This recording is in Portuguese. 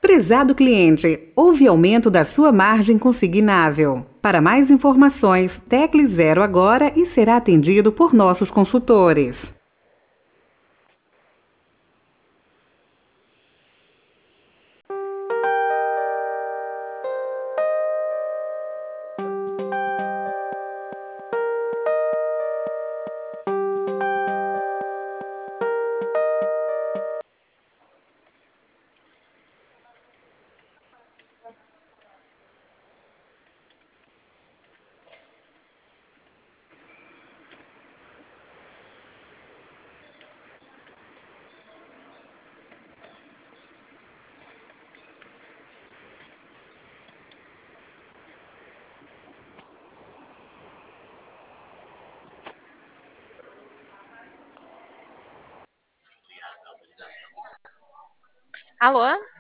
Prezado cliente, houve aumento da sua margem consignável. Para mais informações, tecle 0 agora e será atendido por nossos consultores. Alô?